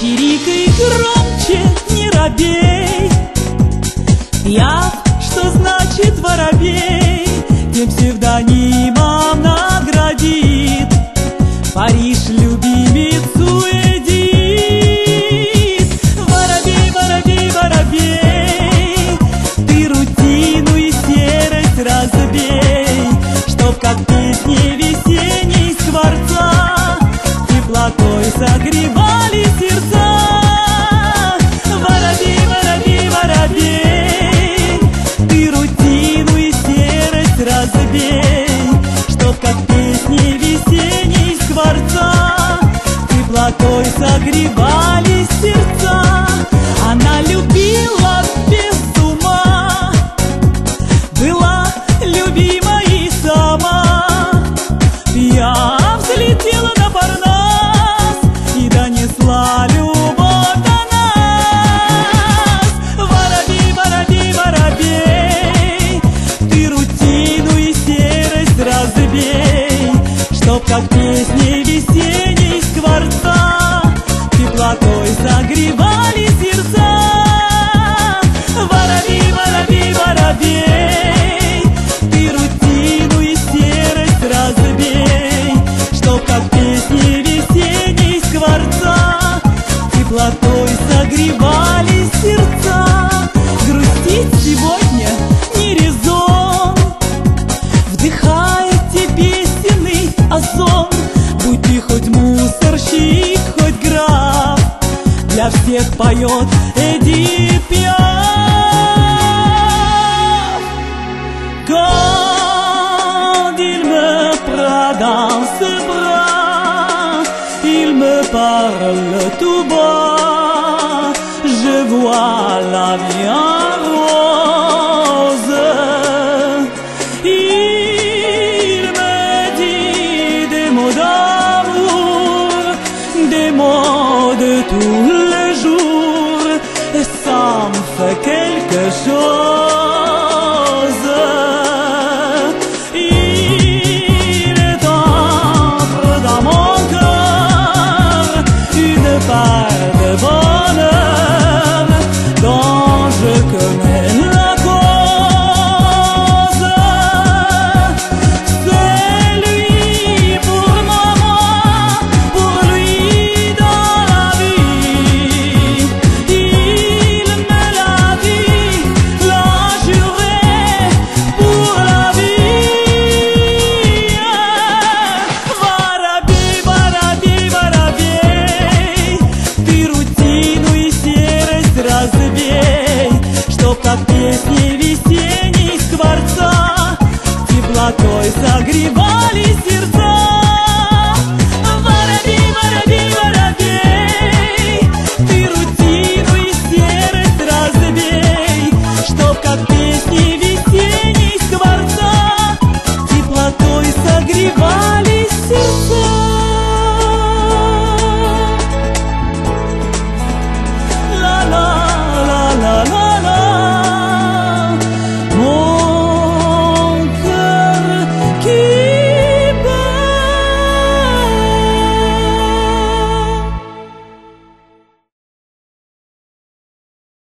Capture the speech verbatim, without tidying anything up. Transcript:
чирикай громче, не робей. Пьяв, что значит воробей, тем псевдонимом наградит. Париж любимицу Эдит. Воробей, воробей, воробей, ты рутину и серость разбей, чтоб как песни весенней скворца теплотой согревали сердца. Воробей, воробей, воробей, ты рутину и серость разбей, чтоб как песни весенней скворца теплотой согревали сердца. Она любила без ума, была любима и сама. Я взлетела на Парнас и донесла любовь до нас. Воробей, воробей, воробей, ты рутину и серость разбей, чтоб как песни весенней скворца теплотой согревали сердца. Воробей, воробей, воробей, ты рутину и серость разбей, чтоб как песни весенней скворца теплотой согревали сердца. Грустить сегодня не резон, вдыхайте песенный озон. Будь ты хоть мусорщик, хоть граф, для всех поет Эдит Пиаф. Quand il me prend dans ses bras, il me parle tout bas, je vois la vie en rose. Il me dit des mots d'amour, des mots de tous les jours, et ça me fait quelque chose. Il entre dans mon cœur une part de bonheur dont je connais la cause. C'est lui pour moi, pour lui dans la vie. Il me l'a dit, l'a juré pour la vie. Воробей, воробей, воробей, ты рутину и серость разбей, чтоб как песни весенней скворца теплотой согревали